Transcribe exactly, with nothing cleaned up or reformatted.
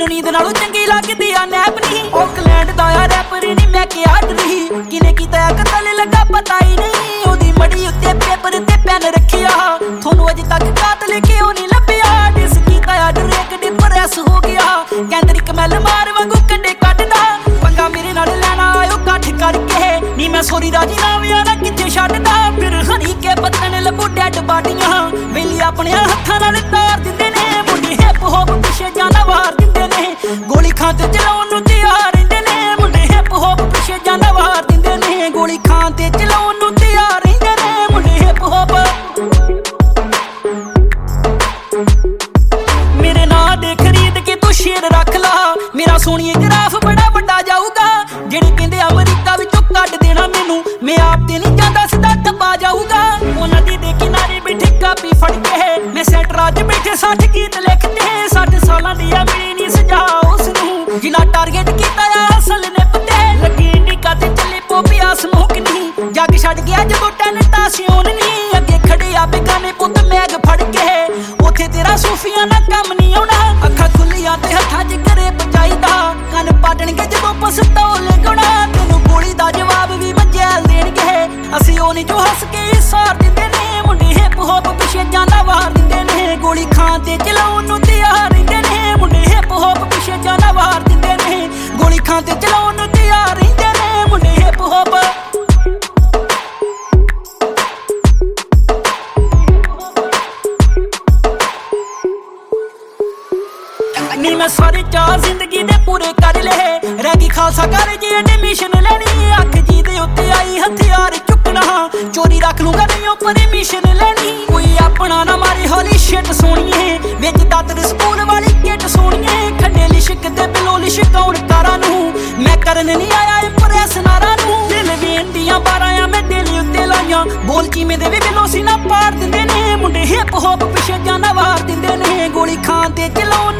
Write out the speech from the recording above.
मैनू नींद नालों चंगी लगदी आ नैप नहीं। ऑकलैंड दा आ रैपर नहीं मैं क्या डरी, किने कीता कतल लगा पता ही नहीं। ओदी मड़ी उत्ते पेपर ते पेन रखिया, थोनू अजे तक कातल क्यों नहीं लभ्या। डिस कीता आ ड्रेक डिप्रेस हो गया, कैंद्रिक मैल मार वांगू कंडे कटदा। पंगा मेरे नाल लैना आयो कठ करके, नी मैं सोरी राजी नाविया ना किथे छड्डदा। फिर हरी के पत्तन लभू डैड बाडियां, वेली अपने हत्थां नाल तार दिंदे ने। मुंडे हिप हॉप पिछे जाना वार दिंदे ने, गोली खां ते चलाउण नूं तैयार रहिंदे ने। मुंडे हिप हॉप पिछे जाना वार दिंदे ने, गोली खां ते चलाउण नूं तैयार रहिंदे ने। मुंडे हिप हॉप मेरे नां दे खरीद के तू शेर रख ला, मेरा सोहणीए ग्राफ बड़ा वड्डा जाऊगा। जेड़े कहंदे अमरीका विचों कढ देना मैनू, मैं आप ते नहीं जांदा सीधा टप्पा जाऊगा। उन्हां दी दे किनारे बैठे कापी फड़ के, मैं सैट राज बैठे साठ गीत लिखते। साठ सालां दी आ मिली नहीं सजा उसनू, जिन्ना टारगेट कीता आ असल ने पते। लगी इंडिका ते चले पोपिया स्मोक नहीं, जग छड्ड गया जदों टैलेंटा सियोन नहीं। अगे खड़े आ बेगाने पुत मैग फड़ के, उत्थे तेरा सूफियां ना कम नहीं आउणा। अखां खुल्लियां ते हत्थां च करे बचाईदा, कन पाटणगे जदों पिस्तौल लगणा। तैनूं गोली दा जवाब भी मंजैल देणगे, असीं ओह नहीं जो हस के सार दिंदे ने। मुंडे हिप हॉप पिछे जाना वार दिंदे ने, गोली खां ते चलाउण नूं तैयार रहिंदे ने। मुंडे हिप हॉप पिछे जाना वार दिंदे ने, गोली खां ते चलाउण नूं तैयार रहिंदे ने। मुंडे हिप हॉप नी मैं सारे चार जिंदगी दे पूरे कर ले, रह गई खालसा कर जी एडमिशन लैनी। अख जी दे उत्ते आई हथियार चुकना, चोरी रख लूंगा नहीं ओ परमिशन लैनी। कोई अपना ना मारे होली शिट सोनिए, विच दातर स्कूल वाली किट सोनिए। खड्डे लिशक ते बिलो लिशकाउण कारां नूं, मैं करन नहीं आया इंप्रेस नारां नूं। दिल वेन दियां बारां मैं दिल उत्ते लाइयां, बोल कीमें दे भी बिलो सीना पाड़ दिंदे ने। मुंडे हिप हॉप पिछे जाना वार दिंदे ने, गोली खां ते चलाउण